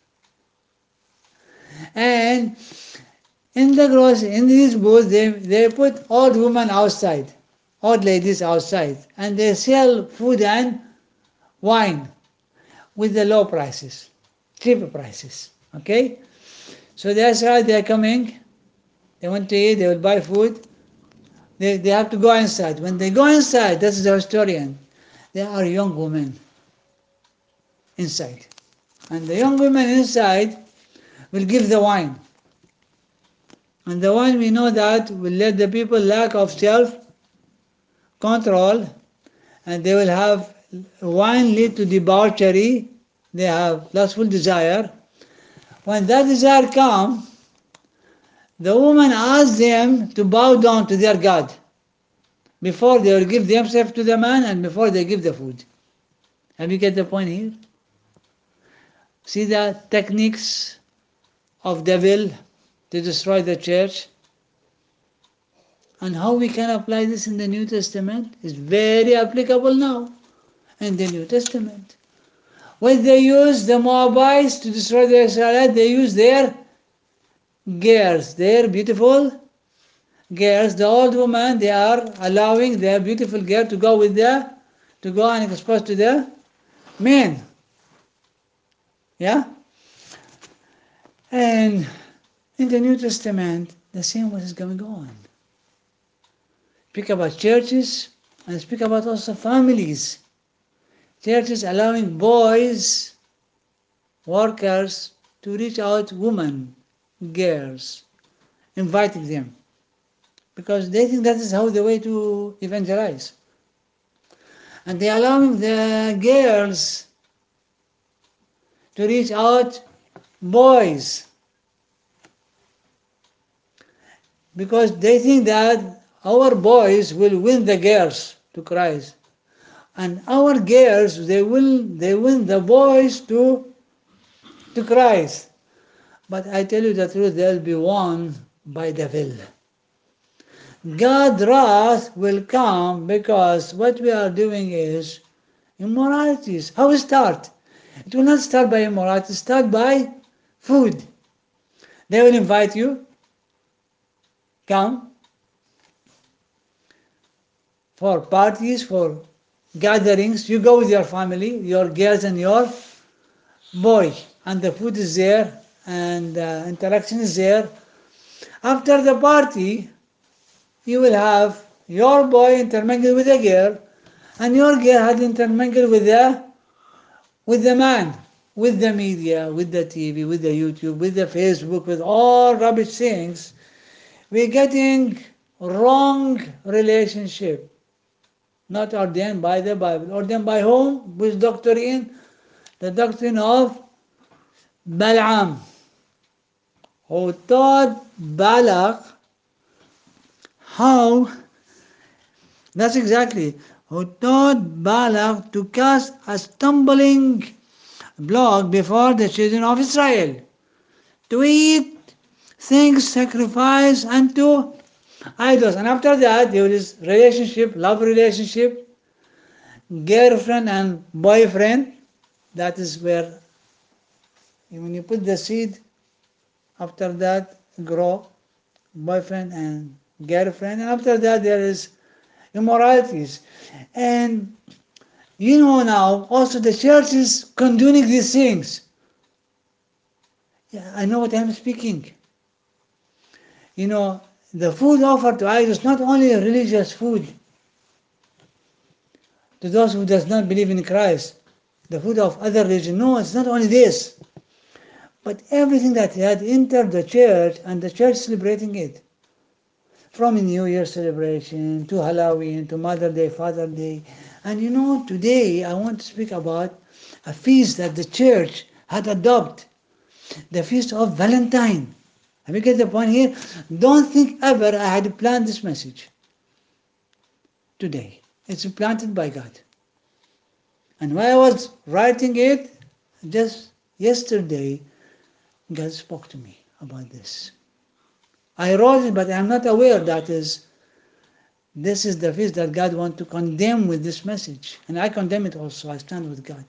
And in these booths, they put old women outside, old ladies outside, and they sell food and wine with the low prices, cheap prices. Okay? So that's why they're coming. They want to eat, they will buy food. They have to go inside. When they go inside, that's the historian, there are young women inside. And the young women inside will give the wine. And the wine, we know that will let the people lack of self-control, and they will have wine lead to debauchery. They have lustful desire. When that desire comes, the woman asks them to bow down to their God before they will give themselves to the man and before they give the food. Have you get the point here? See the techniques of devil to destroy the church? And how we can apply this in the New Testament is very applicable now in the New Testament. When they use the Moabites to destroy the Israelites, they use their girls, their beautiful girls, the old woman, they are allowing their beautiful girl to go and expose to the men. Yeah? And in the New Testament, the same what is going on. Speak about churches and speak about also families. Churches allowing boys, workers, to reach out women, girls, inviting them. Because they think that is how the way to evangelize. And they allowing the girls to reach out boys. Because they think that our boys will win the girls to Christ. And our girls, they win the boys to Christ. But I tell you the truth, they'll be won by the devil. God's wrath will come because what we are doing is Immoralities. How it start? It will not start by immorality, start by food. They will invite you, come for parties, for gatherings. You go with your family, your girls and your boy, and the food is there, and interaction is there. After the party, you will have your boy intermingle with a girl, and your girl had intermingled with the man, with the media, with the TV, with the YouTube, with the Facebook, with all rubbish things. We're getting wrong relationship, not ordained by the Bible. Ordained by whom? Which doctrine? The doctrine of Balaam, who taught Balak how, that's exactly, who taught Balak to cast a stumbling block before the children of Israel, to eat things sacrificed unto idols. And after that, there is relationship, love relationship, girlfriend and boyfriend. That is where, when you put the seed, after that grow, boyfriend and girlfriend. And after that, there is immoralities. And you know now, also the church is condoning these things. Yeah, I know what I'm speaking. You know, the food offered to idols, not only religious food, to those who does not believe in Christ, the food of other religion. No, it's not only this, but everything that had entered the church and the church celebrating it. From a New Year celebration to Halloween to Mother Day, Father Day. And you know, today I want to speak about a feast that the church had adopted, the feast of Valentine. Have you get the point here? Don't think ever I had planned this message today. It's planted by God. And while I was writing it, just yesterday, God spoke to me about this. I wrote it, but I'm not aware that this is the feast that God wants to condemn with this message. And I condemn it also. I stand with God.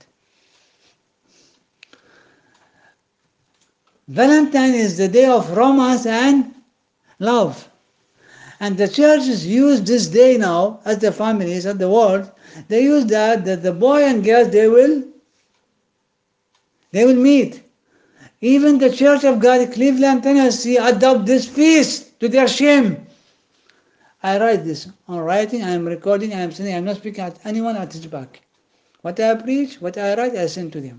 Valentine is the day of romance and love. And the churches use this day now, as the families, as the world, they use that the boy and girls, they will meet. Even the Church of God, Cleveland, Tennessee, adopt this feast to their shame. I write this on writing, I am recording, I am sending, I am not speaking at anyone at his back. What I preach, what I write, I send to them.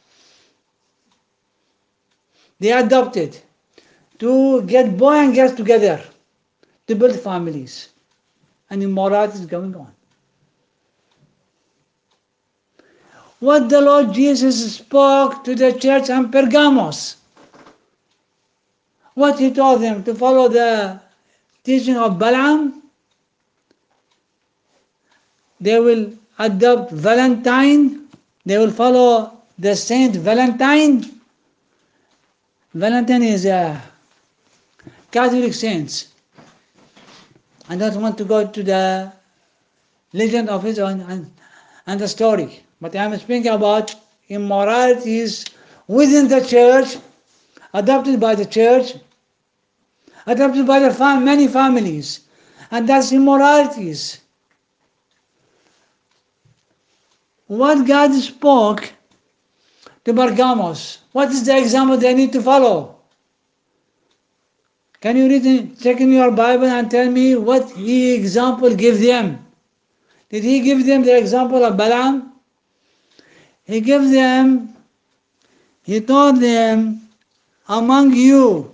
They adopt it to get boy and girls together, to build families. And immorality is going on. What the Lord Jesus spoke to the church in Pergamos, what he told them to follow the teaching of Balaam, they will adopt Valentine, they will follow the Saint Valentine. Valentine is a Catholic saint. I don't want to go to the legend of his own and the story, but I'm speaking about immoralities within the church, adopted by the church, adopted by the many families, and that's immoralities. What God spoke to Pergamos, what is the example they need to follow? Can you check in your Bible and tell me what he example give them? Did he give them the example of Balaam? He told them, among you,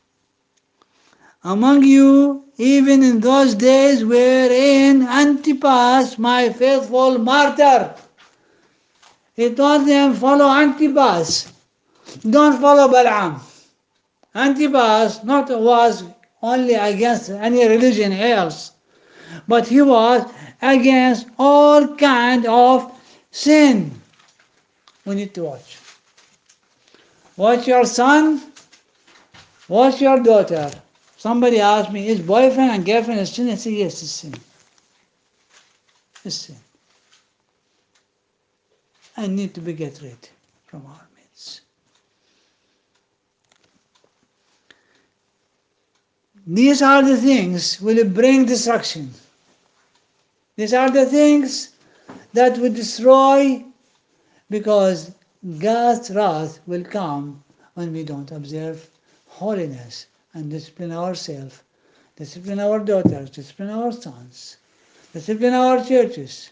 even in those days wherein Antipas, my faithful martyr, he told them, follow Antipas, don't follow Balaam. Antipas not was only against any religion else, but he was against all kind of sin. We need to watch. Watch your son, watch your daughter. Somebody asked me, is boyfriend and girlfriend a sin? I say, yes, it's sin. It's sin. and need to be get rid from our midst. These are the things will bring destruction. These are the things that will destroy, because God's wrath will come when we don't observe holiness and discipline ourselves, discipline our daughters, discipline our sons, discipline our churches.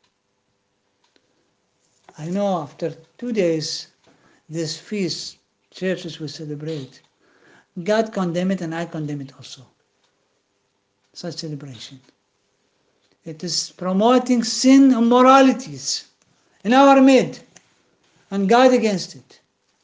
I know after 2 days, this feast churches will celebrate. God condemned it and I condemn it also. Such celebration. It is promoting sin and moralities in our mid, and God against it.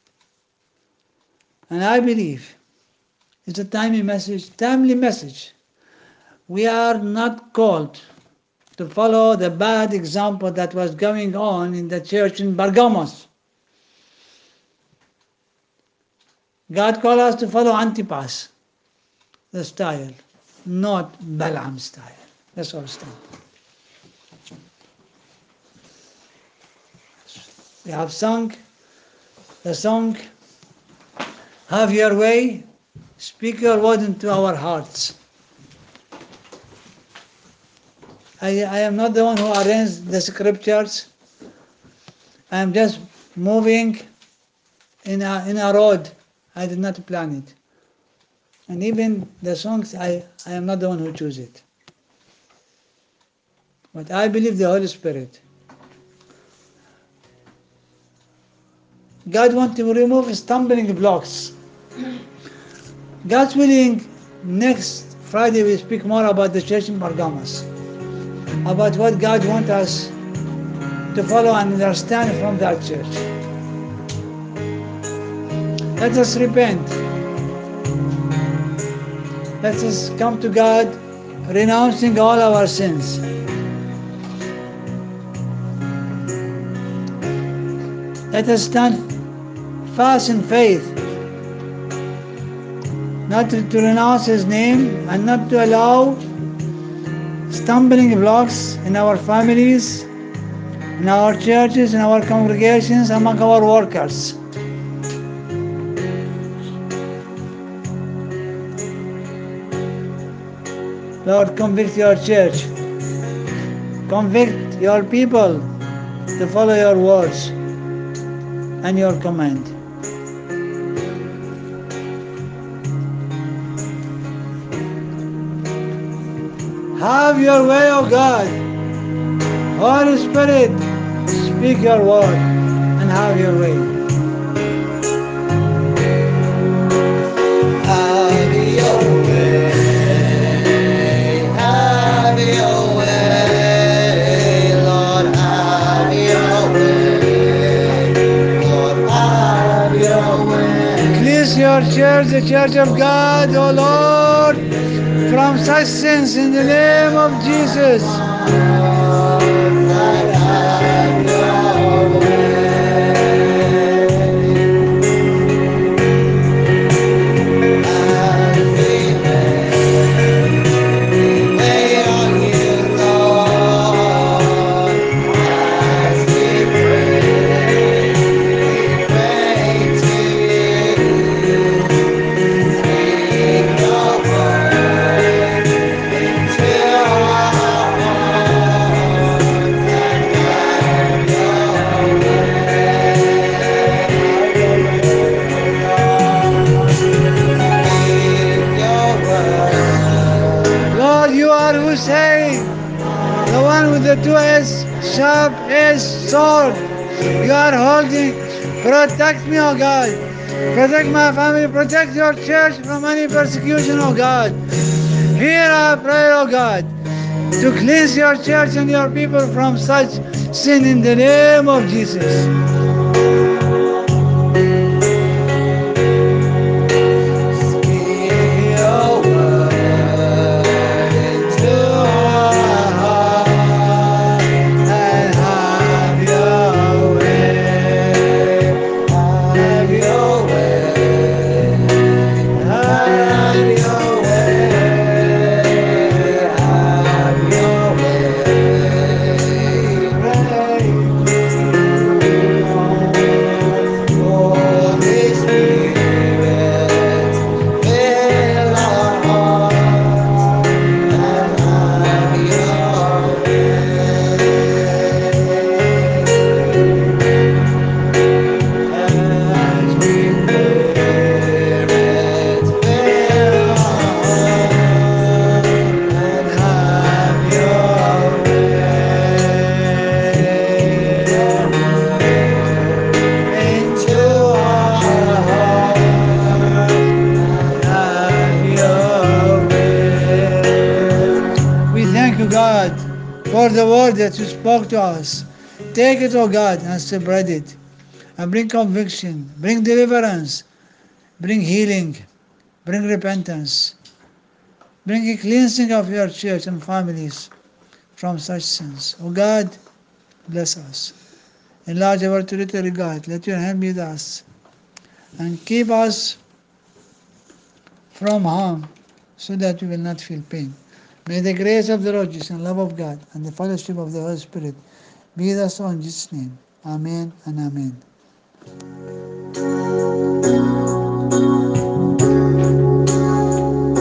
And I believe it's a timely message. We are not called to follow the bad example that was going on in the church in Pergamos. God called us to follow Antipas, the style, not Balaam style. That's our stand. We have sung the song, "Have Your Way, Speak Your Word into Our Hearts." I am not the one who arranged the scriptures. I am just moving in a road. I did not plan it. And even the songs, I am not the one who chose it. But I believe the Holy Spirit. God wants to remove stumbling blocks. God's willing, next Friday we speak more about the church in Pergamos, about what God wants us to follow and understand from that church. Let us repent. Let us come to God, renouncing all our sins. Let us stand fast in faith, not to renounce His name and not to allow stumbling blocks in our families, in our churches, in our congregations, among our workers. Lord, convict your church. Convict your people to follow your words and your command. Have your way, O God. Holy Spirit, speak your word and have your way. Have your way, have your way, Lord, have your way, Lord, have your way. Cleanse your church, the church of God, O Lord, from such sins in the name of Jesus. Lord, you are who say, the one with the two-edged, sharp-edged sword. You are holding. Protect me, O God. Protect my family. Protect your church from any persecution, O God. Hear our prayer, O God, to cleanse your church and your people from such sin in the name of Jesus. God, for the word that you spoke to us. Take it, O God, and spread it. And bring conviction, bring deliverance, bring healing, bring repentance, bring a cleansing of your church and families from such sins. O God, bless us. Enlarge our territory, God. Let your hand be with us. And keep us from harm so that we will not feel pain. May the grace of the Lord Jesus and love of God and the fellowship of the Holy Spirit be with us all in Jesus' name. Amen and amen.